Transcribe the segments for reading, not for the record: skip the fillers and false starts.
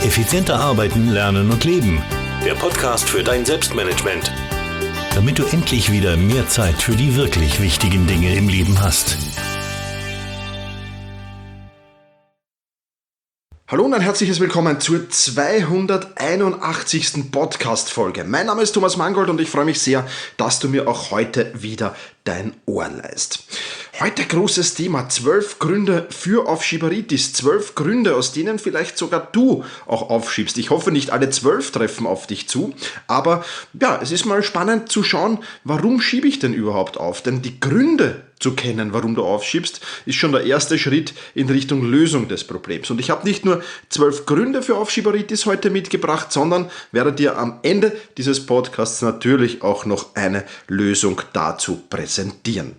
Effizienter arbeiten, lernen und leben. Der Podcast für dein Selbstmanagement. Damit du endlich wieder mehr Zeit für die wirklich wichtigen Dinge im Leben hast. Hallo und ein herzliches Willkommen zur 281. Podcast-Folge. Mein Name ist Thomas Mangold und ich freue mich sehr, dass du mir auch heute wieder dein Ohr leihst. Heute großes Thema, 12 Gründe für Aufschieberitis, 12 Gründe, aus denen vielleicht sogar du auch aufschiebst. Ich hoffe, nicht alle 12 treffen auf dich zu, aber ja, es ist mal spannend zu schauen, warum schiebe ich denn überhaupt auf? Denn die Gründe zu kennen, warum du aufschiebst, ist schon der erste Schritt in Richtung Lösung des Problems. Und ich habe nicht nur 12 Gründe für Aufschieberitis heute mitgebracht, sondern werde dir am Ende dieses Podcasts natürlich auch noch eine Lösung dazu präsentieren.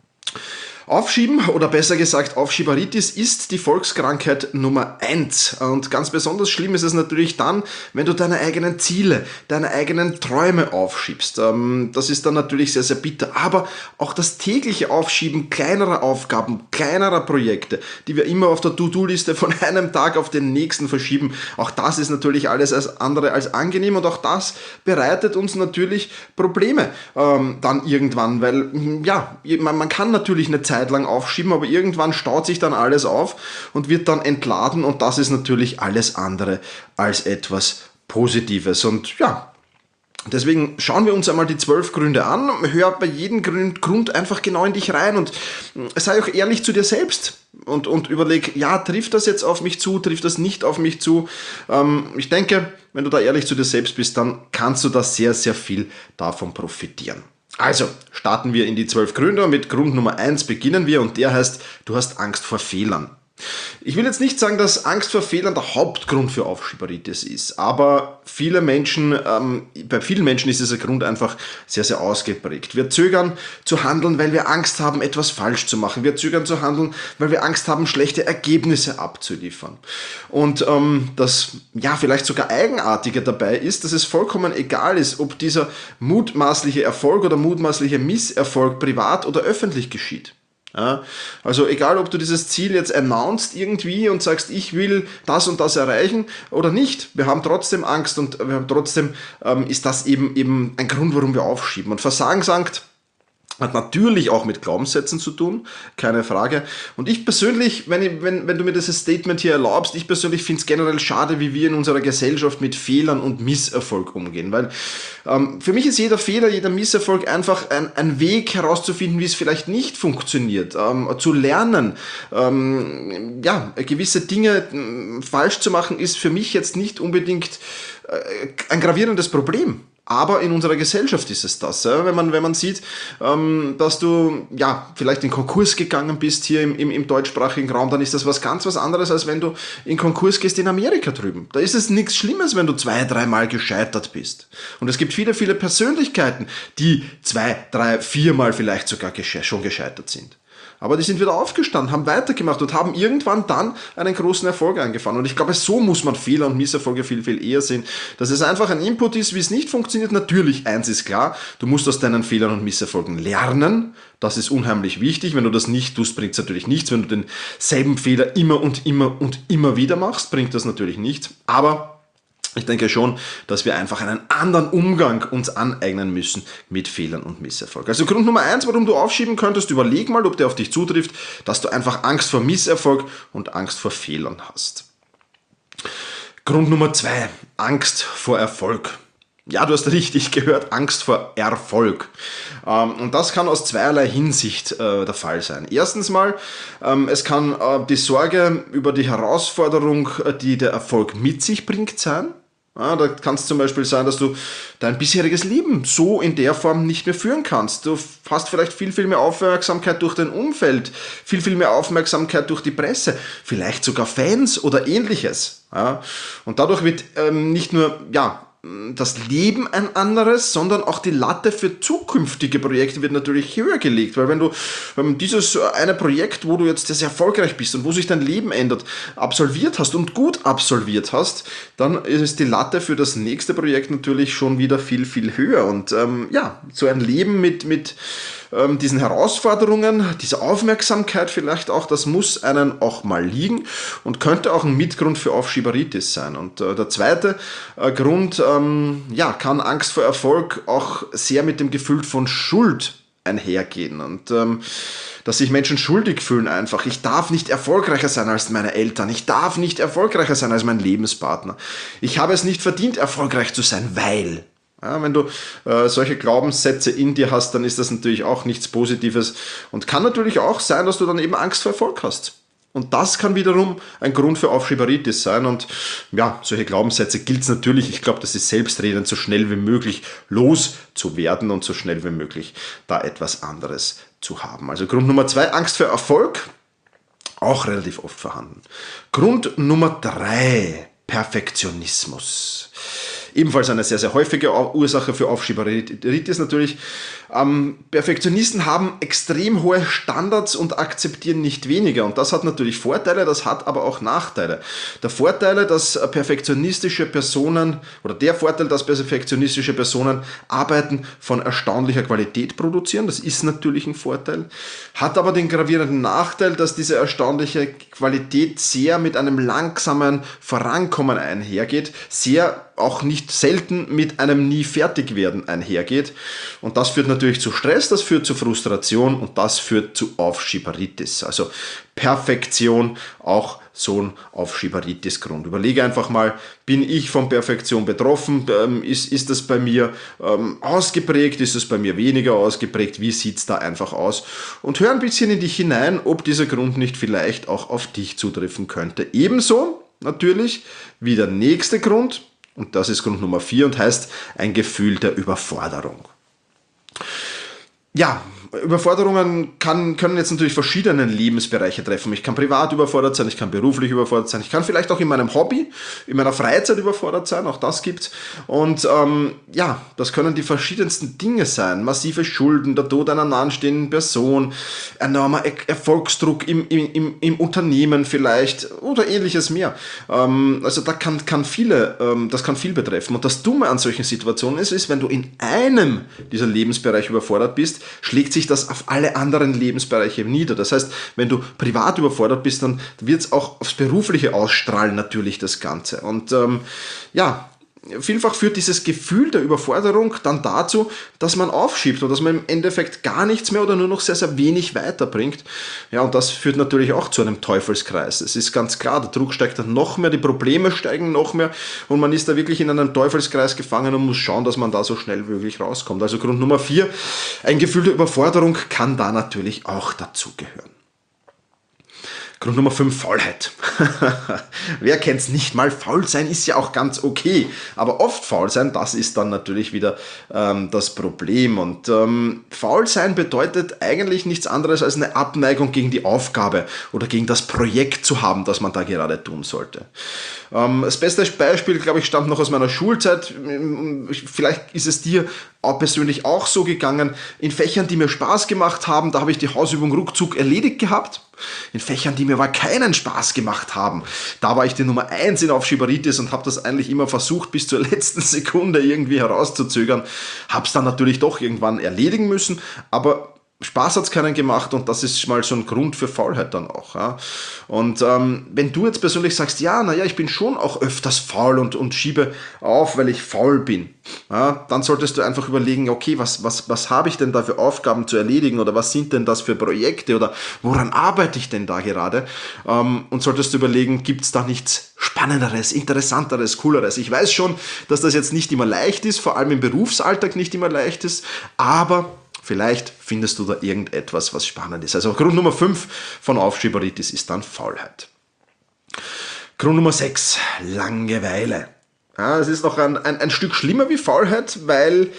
Aufschieben oder besser gesagt Aufschieberitis ist die Volkskrankheit Nummer 1 und ganz besonders schlimm ist es natürlich dann, wenn du deine eigenen Ziele, deine eigenen Träume aufschiebst. Das ist dann natürlich sehr, sehr bitter, aber auch das tägliche Aufschieben kleinerer Aufgaben, kleinerer Projekte, die wir immer auf der To-Do-Liste von einem Tag auf den nächsten verschieben, auch das ist natürlich alles andere als angenehm und auch das bereitet uns natürlich Probleme dann irgendwann, weil ja, man kann natürlich eine Zeit lang aufschieben, aber irgendwann staut sich dann alles auf und wird dann entladen und das ist natürlich alles andere als etwas Positives. Und ja, deswegen schauen wir uns einmal die 12 Gründe an, hör bei jedem Grund einfach genau in dich rein und sei auch ehrlich zu dir selbst und überleg, ja, trifft das jetzt auf mich zu, trifft das nicht auf mich zu? Ich denke, wenn du da ehrlich zu dir selbst bist, dann kannst du da sehr, sehr viel davon profitieren. Also, starten wir in die 12 Gründe und mit Grund Nummer 1 beginnen wir und der heißt, du hast Angst vor Fehlern. Ich will jetzt nicht sagen, dass Angst vor Fehlern der Hauptgrund für Aufschieberitis ist, aber bei vielen Menschen ist dieser Grund einfach sehr, sehr ausgeprägt. Wir zögern zu handeln, weil wir Angst haben, etwas falsch zu machen. Wir zögern zu handeln, weil wir Angst haben, schlechte Ergebnisse abzuliefern. Und das ja vielleicht sogar Eigenartige dabei ist, dass es vollkommen egal ist, ob dieser mutmaßliche Erfolg oder mutmaßliche Misserfolg privat oder öffentlich geschieht. Ja, also egal, ob du dieses Ziel jetzt announced irgendwie und sagst, ich will das und das erreichen oder nicht, wir haben trotzdem Angst und wir haben trotzdem ist das eben ein Grund, warum wir aufschieben. Und Versagensangst hat natürlich auch mit Glaubenssätzen zu tun, keine Frage. Und ich persönlich, wenn du mir dieses Statement hier erlaubst, ich persönlich finde es generell schade, wie wir in unserer Gesellschaft mit Fehlern und Misserfolg umgehen. Weil für mich ist jeder Fehler, jeder Misserfolg einfach ein Weg herauszufinden, wie es vielleicht nicht funktioniert. Zu lernen, gewisse Dinge falsch zu machen, ist für mich jetzt nicht unbedingt ein gravierendes Problem. Aber in unserer Gesellschaft ist es das. Ja? Wenn man sieht, dass du ja vielleicht in Konkurs gegangen bist hier im deutschsprachigen Raum, dann ist das was anderes, als wenn du in Konkurs gehst in Amerika drüben. Da ist es nichts Schlimmes, wenn du 2-3 Mal gescheitert bist. Und es gibt viele, viele Persönlichkeiten, die 2-3-4 Mal vielleicht sogar schon gescheitert sind. Aber die sind wieder aufgestanden, haben weitergemacht und haben irgendwann dann einen großen Erfolg eingefahren. Und ich glaube, so muss man Fehler und Misserfolge viel, viel eher sehen. Dass es einfach ein Input ist, wie es nicht funktioniert. Natürlich, eins ist klar, du musst aus deinen Fehlern und Misserfolgen lernen. Das ist unheimlich wichtig. Wenn du das nicht tust, bringt es natürlich nichts. Wenn du denselben Fehler immer und immer und immer wieder machst, bringt das natürlich nichts. Aber ich denke schon, dass wir einfach einen anderen Umgang uns aneignen müssen mit Fehlern und Misserfolg. Also Grund Nummer 1, warum du aufschieben könntest, überleg mal, ob der auf dich zutrifft, dass du einfach Angst vor Misserfolg und Angst vor Fehlern hast. Grund Nummer 2, Angst vor Erfolg. Ja, du hast richtig gehört, Angst vor Erfolg. Und das kann aus zweierlei Hinsicht der Fall sein. Erstens mal, es kann die Sorge über die Herausforderung, die der Erfolg mit sich bringt, sein. Ja, da kann es zum Beispiel sein, dass du dein bisheriges Leben so in der Form nicht mehr führen kannst. Du hast vielleicht viel, viel mehr Aufmerksamkeit durch dein Umfeld, viel, viel mehr Aufmerksamkeit durch die Presse, vielleicht sogar Fans oder ähnliches. Ja, und dadurch wird nicht nur das Leben ein anderes, sondern auch die Latte für zukünftige Projekte wird natürlich höher gelegt, weil wenn du dieses eine Projekt, wo du jetzt sehr erfolgreich bist und wo sich dein Leben ändert, absolviert hast und gut absolviert hast, dann ist die Latte für das nächste Projekt natürlich schon wieder viel, viel höher und so ein Leben mit diesen Herausforderungen, dieser Aufmerksamkeit vielleicht auch, das muss einen auch mal liegen und könnte auch ein Mitgrund für Aufschieberitis sein. Und der zweite Grund, kann Angst vor Erfolg auch sehr mit dem Gefühl von Schuld einhergehen und dass sich Menschen schuldig fühlen einfach. Ich darf nicht erfolgreicher sein als meine Eltern. Ich darf nicht erfolgreicher sein als mein Lebenspartner. Ich habe es nicht verdient, erfolgreich zu sein, weil. Ja, wenn du solche Glaubenssätze in dir hast, dann ist das natürlich auch nichts Positives und kann natürlich auch sein, dass du dann eben Angst vor Erfolg hast. Und das kann wiederum ein Grund für Aufschieberitis sein. Und ja, solche Glaubenssätze gilt es natürlich, ich glaube, das ist selbstredend, so schnell wie möglich loszuwerden und so schnell wie möglich da etwas anderes zu haben. Also Grund Nummer 2, Angst vor Erfolg, auch relativ oft vorhanden. Grund Nummer 3, Perfektionismus. Ebenfalls eine sehr, sehr häufige Ursache für Aufschieberitis natürlich. Perfektionisten haben extrem hohe Standards und akzeptieren nicht weniger. Und das hat natürlich Vorteile, das hat aber auch Nachteile. Der Vorteil, dass perfektionistische Personen Arbeiten von erstaunlicher Qualität produzieren, das ist natürlich ein Vorteil, hat aber den gravierenden Nachteil, dass diese erstaunliche Qualität sehr mit einem langsamen Vorankommen einhergeht, sehr auch nicht selten mit einem nie fertig werden einhergeht. Und das führt natürlich zu Stress, das führt zu Frustration und das führt zu Aufschieberitis. Also Perfektion, auch so ein Aufschieberitis-Grund. Überlege einfach mal, bin ich von Perfektion betroffen? Ist das bei mir ausgeprägt? Ist es bei mir weniger ausgeprägt? Wie sieht es da einfach aus? Und hör ein bisschen in dich hinein, ob dieser Grund nicht vielleicht auch auf dich zutreffen könnte. Ebenso natürlich wie der nächste Grund, und das ist Grund Nummer 4 und heißt ein Gefühl der Überforderung. Ja, Überforderungen können jetzt natürlich verschiedene Lebensbereiche treffen. Ich kann privat überfordert sein, ich kann beruflich überfordert sein, ich kann vielleicht auch in meinem Hobby, in meiner Freizeit überfordert sein, auch das gibt's. Und das können die verschiedensten Dinge sein. Massive Schulden, der Tod einer nahestehenden Person, enormer Erfolgsdruck im Unternehmen vielleicht oder ähnliches mehr. Also das kann viel betreffen. Und das Dumme an solchen Situationen ist, wenn du in einem dieser Lebensbereiche überfordert bist, schlägt sich das auf alle anderen Lebensbereiche nieder. Das heißt, wenn du privat überfordert bist, dann wird es auch aufs Berufliche ausstrahlen natürlich das Ganze. Und vielfach führt dieses Gefühl der Überforderung dann dazu, dass man aufschiebt und dass man im Endeffekt gar nichts mehr oder nur noch sehr, sehr wenig weiterbringt. Ja, und das führt natürlich auch zu einem Teufelskreis. Es ist ganz klar, der Druck steigt dann noch mehr, die Probleme steigen noch mehr und man ist da wirklich in einem Teufelskreis gefangen und muss schauen, dass man da so schnell wie möglich rauskommt. Also Grund Nummer 4, ein Gefühl der Überforderung kann da natürlich auch dazugehören. Grund Nummer 5, Faulheit. Wer kennt's nicht? Mal faul sein ist ja auch ganz okay. Aber oft faul sein, das ist dann natürlich wieder das Problem. Und faul sein bedeutet eigentlich nichts anderes als eine Abneigung gegen die Aufgabe oder gegen das Projekt zu haben, das man da gerade tun sollte. Das beste Beispiel, glaube ich, stammt noch aus meiner Schulzeit. Vielleicht ist es dir auch persönlich auch so gegangen. In Fächern, die mir Spaß gemacht haben, da habe ich die Hausübung ruckzuck erledigt gehabt. In Fächern, die mir aber keinen Spaß gemacht haben, da war ich die Nummer 1 in Aufschieberitis und habe das eigentlich immer versucht, bis zur letzten Sekunde irgendwie herauszuzögern. Habe es dann natürlich doch irgendwann erledigen müssen, aber Spaß hat es keinen gemacht und das ist mal so ein Grund für Faulheit dann auch. Ja. Und wenn du jetzt persönlich sagst, ich bin schon auch öfters faul und schiebe auf, weil ich faul bin, ja, dann solltest du einfach überlegen, okay, was habe ich denn da für Aufgaben zu erledigen oder was sind denn das für Projekte oder woran arbeite ich denn da gerade? Und solltest du überlegen, gibt es da nichts Spannenderes, Interessanteres, Cooleres? Ich weiß schon, dass das jetzt nicht immer leicht ist, vor allem im Berufsalltag nicht immer leicht ist, aber vielleicht findest du da irgendetwas, was spannend ist. Also Grund Nummer 5 von Aufschieberitis ist dann Faulheit. Grund Nummer 6, Langeweile. Ja, es ist noch ein Stück schlimmer wie Faulheit, weil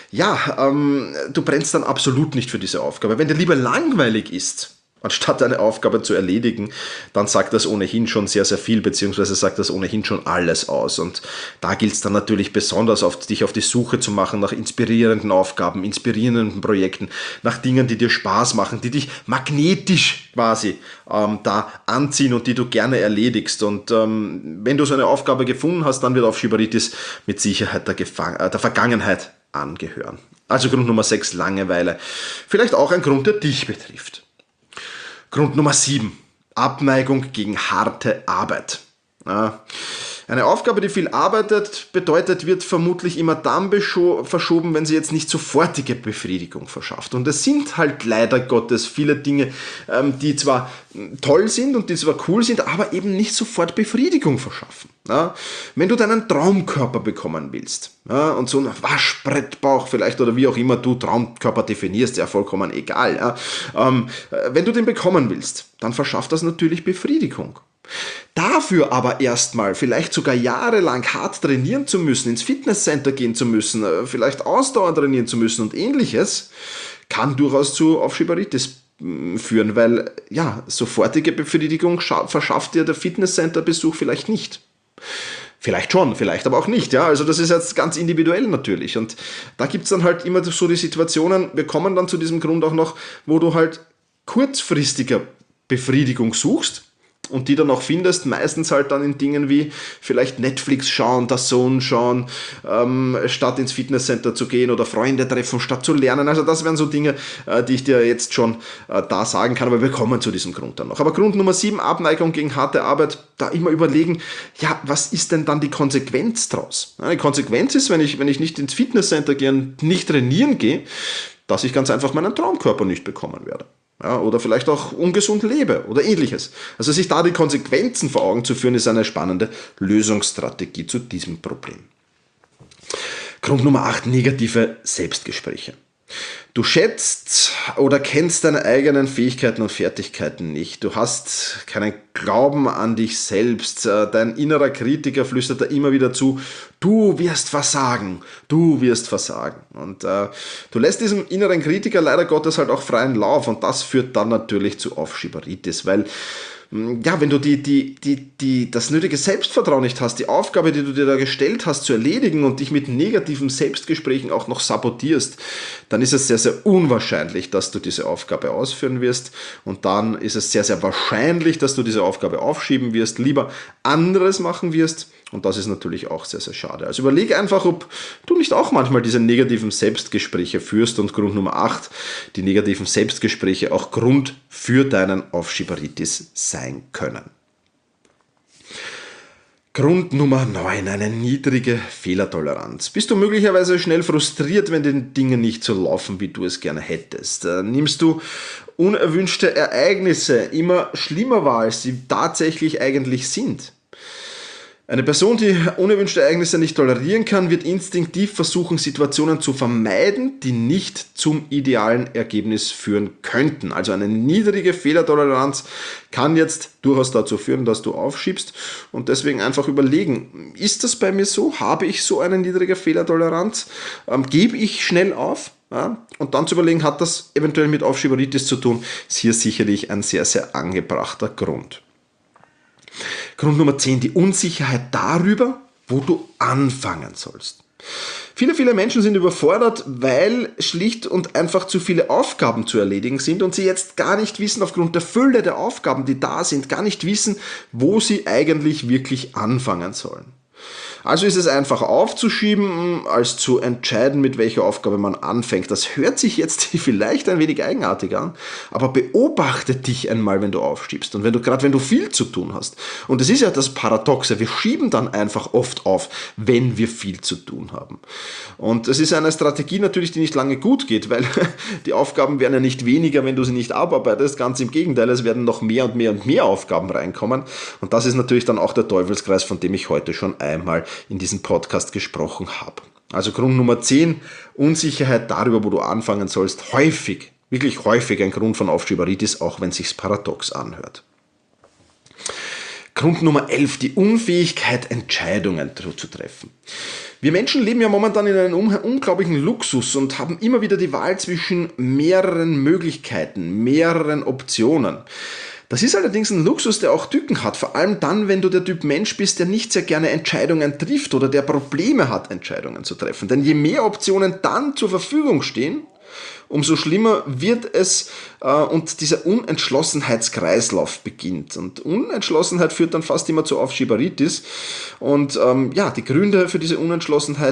du brennst dann absolut nicht für diese Aufgabe. Wenn dir lieber langweilig ist, anstatt eine Aufgabe zu erledigen, dann sagt das ohnehin schon sehr, sehr viel, beziehungsweise sagt das ohnehin schon alles aus. Und da gilt es dann natürlich besonders, dich auf die Suche zu machen nach inspirierenden Aufgaben, inspirierenden Projekten, nach Dingen, die dir Spaß machen, die dich magnetisch quasi da anziehen und die du gerne erledigst. Und wenn du so eine Aufgabe gefunden hast, dann wird Aufschieberitis mit Sicherheit der Vergangenheit angehören. Also Grund Nummer 6, Langeweile. Vielleicht auch ein Grund, der dich betrifft. Grund Nummer 7, Abneigung gegen harte Arbeit. Ja. Eine Aufgabe, die viel bedeutet, wird vermutlich immer dann verschoben, wenn sie jetzt nicht sofortige Befriedigung verschafft. Und es sind halt leider Gottes viele Dinge, die zwar toll sind und die zwar cool sind, aber eben nicht sofort Befriedigung verschaffen. Ja? Wenn du deinen Traumkörper bekommen willst, ja, und so einen Waschbrettbauch vielleicht oder wie auch immer du Traumkörper definierst, ja vollkommen egal. Ja? Wenn du den bekommen willst, dann verschafft das natürlich Befriedigung. Dafür aber erstmal vielleicht sogar jahrelang hart trainieren zu müssen, ins Fitnesscenter gehen zu müssen, vielleicht Ausdauer trainieren zu müssen und ähnliches, kann durchaus zu Aufschieberitis führen, weil ja, sofortige Befriedigung verschafft dir der Fitnesscenter-Besuch vielleicht nicht. Vielleicht schon, vielleicht aber auch nicht. Ja? Also das ist jetzt ganz individuell natürlich. Und da gibt es dann halt immer so die Situationen, wir kommen dann zu diesem Grund auch noch, wo du halt kurzfristiger Befriedigung suchst, und die dann auch findest, meistens halt dann in Dingen wie vielleicht Netflix schauen, DAZN schauen, statt ins Fitnesscenter zu gehen oder Freunde treffen, statt zu lernen. Also das wären so Dinge, die ich dir jetzt schon da sagen kann, aber wir kommen zu diesem Grund dann noch. Aber Grund Nummer 7, Abneigung gegen harte Arbeit, da immer überlegen, ja, was ist denn dann die Konsequenz draus? Die Konsequenz ist, wenn ich nicht ins Fitnesscenter gehe und nicht trainieren gehe, dass ich ganz einfach meinen Traumkörper nicht bekommen werde. Ja, oder vielleicht auch ungesund lebe oder ähnliches. Also sich da die Konsequenzen vor Augen zu führen, ist eine spannende Lösungsstrategie zu diesem Problem. Grund Nummer 8, negative Selbstgespräche. Du schätzt oder kennst deine eigenen Fähigkeiten und Fertigkeiten nicht. Du hast keinen Glauben an dich selbst. Dein innerer Kritiker flüstert da immer wieder zu, du wirst versagen, du wirst versagen. Und du lässt diesem inneren Kritiker leider Gottes halt auch freien Lauf und das führt dann natürlich zu Aufschieberitis, weil ja, wenn du das nötige Selbstvertrauen nicht hast, die Aufgabe, die du dir da gestellt hast, zu erledigen und dich mit negativen Selbstgesprächen auch noch sabotierst, dann ist es sehr, sehr unwahrscheinlich, dass du diese Aufgabe ausführen wirst und dann ist es sehr, sehr wahrscheinlich, dass du diese Aufgabe aufschieben wirst, lieber anderes machen wirst und das ist natürlich auch sehr, sehr schade. Also überlege einfach, ob du nicht auch manchmal diese negativen Selbstgespräche führst und Grund Nummer 8, die negativen Selbstgespräche auch Grund für deinen Aufschieberitis sein können. Grund Nummer 9, eine niedrige Fehlertoleranz. Bist du möglicherweise schnell frustriert, wenn die Dinge nicht so laufen, wie du es gerne hättest? Nimmst du unerwünschte Ereignisse immer schlimmer wahr, als sie tatsächlich eigentlich sind? Eine Person, die unerwünschte Ereignisse nicht tolerieren kann, wird instinktiv versuchen, Situationen zu vermeiden, die nicht zum idealen Ergebnis führen könnten. Also eine niedrige Fehlertoleranz kann jetzt durchaus dazu führen, dass du aufschiebst und deswegen einfach überlegen, ist das bei mir so? Habe ich so eine niedrige Fehlertoleranz? Gebe ich schnell auf? Ja? Und dann zu überlegen, hat das eventuell mit Aufschieberitis zu tun? Ist hier sicherlich ein sehr, sehr angebrachter Grund. Grund Nummer 10, die Unsicherheit darüber, wo du anfangen sollst. Viele Menschen sind überfordert, weil schlicht und einfach zu viele Aufgaben zu erledigen sind und sie jetzt gar nicht wissen, aufgrund der Fülle der Aufgaben, die da sind, gar nicht wissen, wo sie eigentlich wirklich anfangen sollen. Also ist es einfach aufzuschieben, als zu entscheiden, mit welcher Aufgabe man anfängt. Das hört sich jetzt vielleicht ein wenig eigenartig an, aber beobachte dich einmal, wenn du aufschiebst und wenn du viel zu tun hast. Und es ist ja das Paradoxe, wir schieben dann einfach oft auf, wenn wir viel zu tun haben. Und es ist eine Strategie natürlich, die nicht lange gut geht, weil die Aufgaben werden ja nicht weniger, wenn du sie nicht abarbeitest. Ganz im Gegenteil, es werden noch mehr und mehr und mehr Aufgaben reinkommen. Und das ist natürlich dann auch der Teufelskreis, von dem ich heute schon einmal in diesem Podcast gesprochen habe. Also Grund Nummer 10, Unsicherheit darüber, wo du anfangen sollst, wirklich häufig ein Grund von Aufschieberitis, auch wenn es sich paradox anhört. Grund Nummer 11, die Unfähigkeit, Entscheidungen zu treffen. Wir Menschen leben ja momentan in einem unglaublichen Luxus und haben immer wieder die Wahl zwischen mehreren Möglichkeiten, mehreren Optionen. Das ist allerdings ein Luxus, der auch Tücken hat, vor allem dann, wenn du der Typ Mensch bist, der nicht sehr gerne Entscheidungen trifft oder der Probleme hat, Entscheidungen zu treffen. Denn je mehr Optionen dann zur Verfügung stehen, umso schlimmer wird es und dieser Unentschlossenheitskreislauf beginnt. Und Unentschlossenheit führt dann fast immer zu Aufschieberitis. Und die Gründe für diese Unentschlossenheit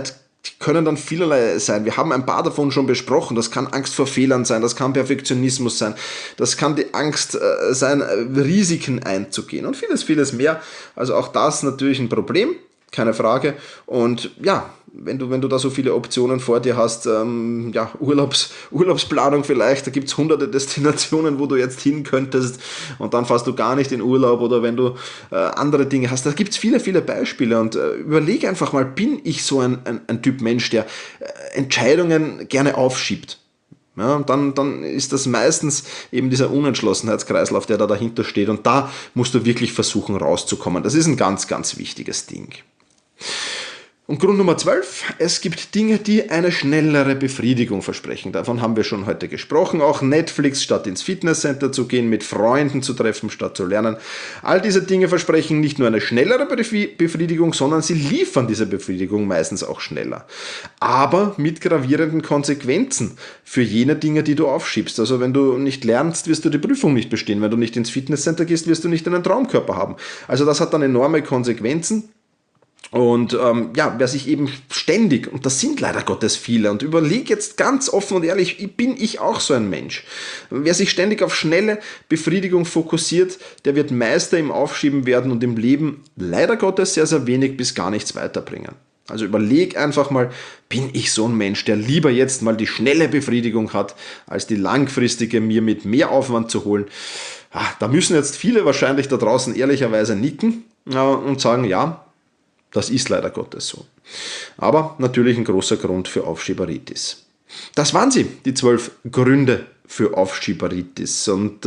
die können dann vielerlei sein. Wir haben ein paar davon schon besprochen. Das kann Angst vor Fehlern sein, das kann Perfektionismus sein, das kann die Angst sein, Risiken einzugehen und vieles, vieles mehr. Also auch das natürlich ein Problem, keine Frage. Und ja, wenn du da so viele Optionen vor dir hast, Urlaubsplanung vielleicht, da gibt es hunderte Destinationen, wo du jetzt hin könntest und dann fährst du gar nicht in Urlaub, oder wenn du andere Dinge hast, da gibt es viele, viele Beispiele und überlege einfach mal, bin ich so ein Typ Mensch, der Entscheidungen gerne aufschiebt? Ja, und dann ist das meistens eben dieser Unentschlossenheitskreislauf, der da dahinter steht, und da musst du wirklich versuchen rauszukommen. Das ist ein ganz, ganz wichtiges Ding. Und Grund Nummer 12, es gibt Dinge, die eine schnellere Befriedigung versprechen. Davon haben wir schon heute gesprochen. Auch Netflix statt ins Fitnesscenter zu gehen, mit Freunden zu treffen statt zu lernen. All diese Dinge versprechen nicht nur eine schnellere Befriedigung, sondern sie liefern diese Befriedigung meistens auch schneller. Aber mit gravierenden Konsequenzen für jene Dinge, die du aufschiebst. Also wenn du nicht lernst, wirst du die Prüfung nicht bestehen. Wenn du nicht ins Fitnesscenter gehst, wirst du nicht einen Traumkörper haben. Also das hat dann enorme Konsequenzen. Und wer sich eben ständig, und das sind leider Gottes viele, und überleg jetzt ganz offen und ehrlich, bin ich auch so ein Mensch. Wer sich ständig auf schnelle Befriedigung fokussiert, der wird Meister im Aufschieben werden und im Leben leider Gottes sehr, sehr wenig bis gar nichts weiterbringen. Also überleg einfach mal, bin ich so ein Mensch, der lieber jetzt mal die schnelle Befriedigung hat, als die langfristige mir mit mehr Aufwand zu holen? Da müssen jetzt viele wahrscheinlich da draußen ehrlicherweise nicken und sagen, ja, das ist leider Gottes so. Aber natürlich ein großer Grund für Aufschieberitis. Das waren sie, die 12 Gründe für Aufschieberitis. Und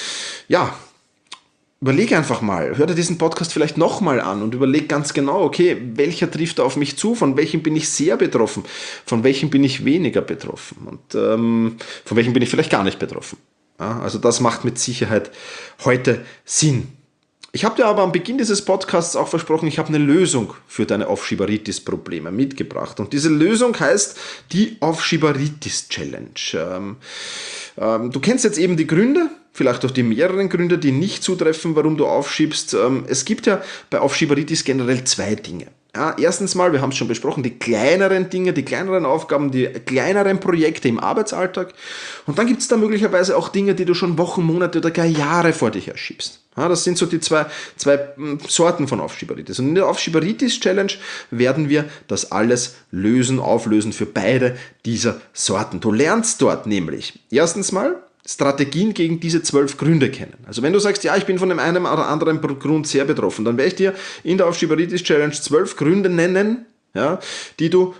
überlege einfach mal, hör dir diesen Podcast vielleicht nochmal an und überleg ganz genau, okay, welcher trifft auf mich zu, von welchem bin ich sehr betroffen, von welchem bin ich weniger betroffen und von welchem bin ich vielleicht gar nicht betroffen. Ja, also das macht mit Sicherheit heute Sinn. Ich habe dir aber am Beginn dieses Podcasts auch versprochen, ich habe eine Lösung für deine Aufschieberitis-Probleme mitgebracht. Und diese Lösung heißt die Aufschieberitis-Challenge. Du kennst jetzt eben die Gründe, vielleicht auch die mehreren Gründe, die nicht zutreffen, warum du aufschiebst. Es gibt ja bei Aufschieberitis generell 2 Dinge. Ja, erstens mal, wir haben es schon besprochen, die kleineren Dinge, die kleineren Aufgaben, die kleineren Projekte im Arbeitsalltag. Und dann gibt es da möglicherweise auch Dinge, die du schon Wochen, Monate oder gar Jahre vor dich herschiebst. Ja, das sind so die zwei Sorten von Aufschieberitis. Und in der Aufschieberitis-Challenge werden wir das alles auflösen für beide dieser Sorten. Du lernst dort nämlich erstens mal Strategien gegen diese 12 Gründe kennen. Also wenn du sagst, ja, ich bin von dem einen oder anderen Grund sehr betroffen, dann werde ich dir in der Aufschieberitis-Challenge 12 Gründe nennen, ja, die du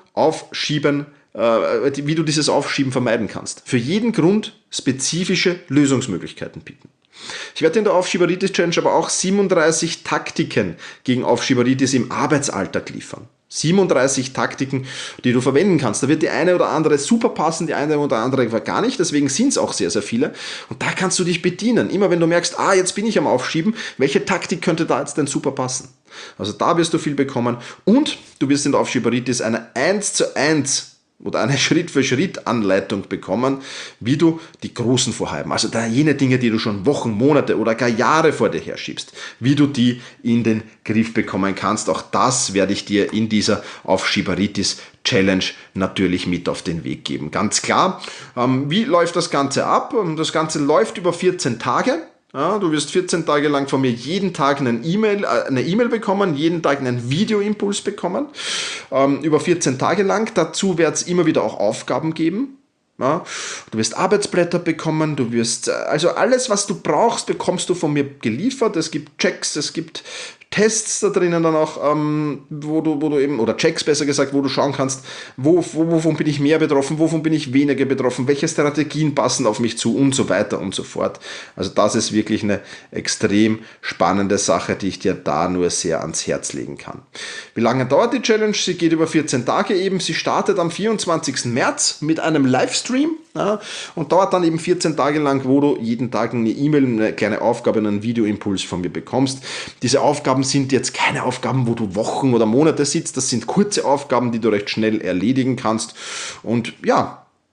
wie du dieses Aufschieben vermeiden kannst. Für jeden Grund spezifische Lösungsmöglichkeiten bieten. Ich werde in der Aufschieberitis-Challenge aber auch 37 Taktiken gegen Aufschieberitis im Arbeitsalltag liefern. 37 Taktiken, die du verwenden kannst. Da wird die eine oder andere super passen, die eine oder andere gar nicht. Deswegen sind es auch sehr, sehr viele. Und da kannst du dich bedienen. Immer wenn du merkst, jetzt bin ich am Aufschieben, welche Taktik könnte da jetzt denn super passen? Also da wirst du viel bekommen. Und du wirst in der Aufschieberitis eine 1:1 oder eine Schritt-für-Schritt-Anleitung bekommen, wie du die großen Vorhaben, also jene Dinge, die du schon Wochen, Monate oder gar Jahre vor dir herschiebst, wie du die in den Griff bekommen kannst. Auch das werde ich dir in dieser Aufschieberitis-Challenge natürlich mit auf den Weg geben. Ganz klar. Wie läuft das Ganze ab? Das Ganze läuft über 14 Tage. Ja, du wirst 14 Tage lang von mir jeden Tag eine E-Mail bekommen, jeden Tag einen Videoimpuls bekommen, über 14 Tage lang. Dazu wird es immer wieder auch Aufgaben geben. Ja, du wirst Arbeitsblätter bekommen, du wirst, also alles, was du brauchst, bekommst du von mir geliefert. Es gibt Checks, es gibt Tests da drinnen dann auch, wo du eben, oder Checks besser gesagt, wo du schauen kannst, wovon bin ich mehr betroffen, wovon bin ich weniger betroffen, welche Strategien passen auf mich zu und so weiter und so fort. Also das ist wirklich eine extrem spannende Sache, die ich dir da nur sehr ans Herz legen kann. Wie lange dauert die Challenge? Sie geht über 14 Tage eben. Sie startet am 24. März mit einem Livestream, ja, und dauert dann eben 14 Tage lang, wo du jeden Tag eine E-Mail, eine kleine Aufgabe, einen Videoimpuls von mir bekommst. Diese Aufgaben sind jetzt keine Aufgaben, wo du Wochen oder Monate sitzt. Das sind kurze Aufgaben, die du recht schnell erledigen kannst. Und ja,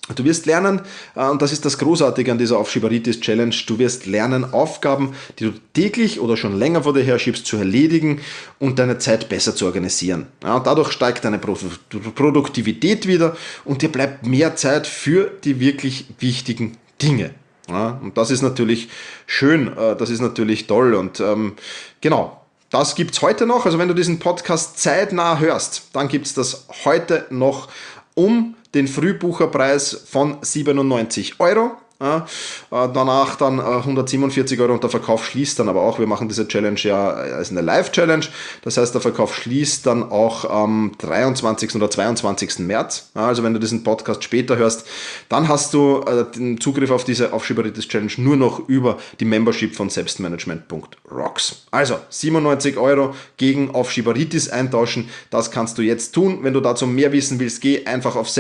Du wirst lernen, und das ist das Großartige an dieser Aufschieberitis-Challenge, du wirst lernen, Aufgaben, die du täglich oder schon länger vor dir herschiebst, zu erledigen und deine Zeit besser zu organisieren. Ja, und dadurch steigt deine Produktivität wieder und dir bleibt mehr Zeit für die wirklich wichtigen Dinge. Ja, und das ist natürlich schön, das ist natürlich toll und genau. Das gibt's heute noch, also wenn du diesen Podcast zeitnah hörst, dann gibt's das heute noch um den Frühbucherpreis von 97 €. Danach dann 147 € und der Verkauf schließt dann aber auch, wir machen diese Challenge ja als eine Live-Challenge, das heißt der Verkauf schließt dann auch am 23. oder 22. März, also wenn du diesen Podcast später hörst, dann hast du den Zugriff auf diese Aufschieberitis-Challenge nur noch über die Membership von selbstmanagement.rocks. Also 97 € gegen Aufschieberitis eintauschen, das kannst du jetzt tun. Wenn du dazu mehr wissen willst, geh einfach auf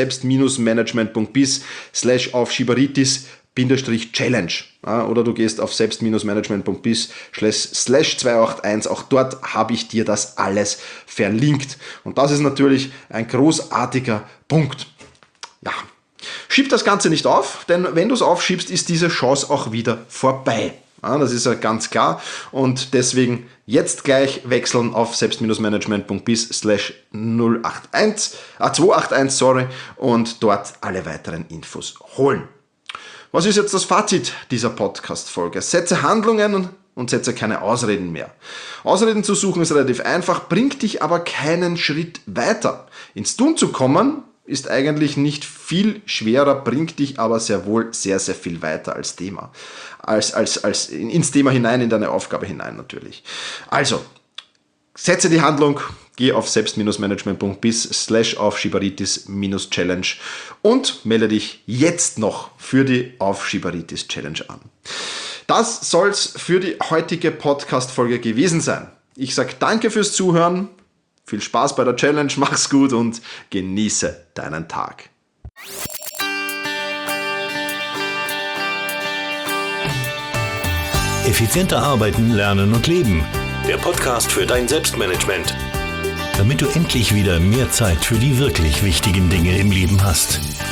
selbst-management.biz/Aufschieberitis Challenge, oder du gehst auf selbst-management.biz/281, auch dort habe ich dir das alles verlinkt und das ist natürlich ein großartiger Punkt. Ja, schieb das Ganze nicht auf, denn wenn du es aufschiebst, ist diese Chance auch wieder vorbei. Ja, das ist ja ganz klar und deswegen jetzt gleich wechseln auf selbst-management.biz/281 und dort alle weiteren Infos holen. Was ist jetzt das Fazit dieser Podcast-Folge? Setze Handlungen und setze keine Ausreden mehr. Ausreden zu suchen ist relativ einfach, bringt dich aber keinen Schritt weiter. Ins Tun zu kommen ist eigentlich nicht viel schwerer, bringt dich aber sehr wohl sehr, sehr viel weiter als Thema. Als ins Thema hinein, in deine Aufgabe hinein natürlich. Also, setze die Handlung, geh auf selbst-management.biz/Aufschieberitis-Challenge und melde dich jetzt noch für die Aufschieberitis-Challenge an. Das soll's für die heutige Podcast-Folge gewesen sein. Ich sage danke fürs Zuhören, viel Spaß bei der Challenge, mach's gut und genieße deinen Tag. Effizienter arbeiten, lernen und leben. Der Podcast für dein Selbstmanagement. Damit du endlich wieder mehr Zeit für die wirklich wichtigen Dinge im Leben hast.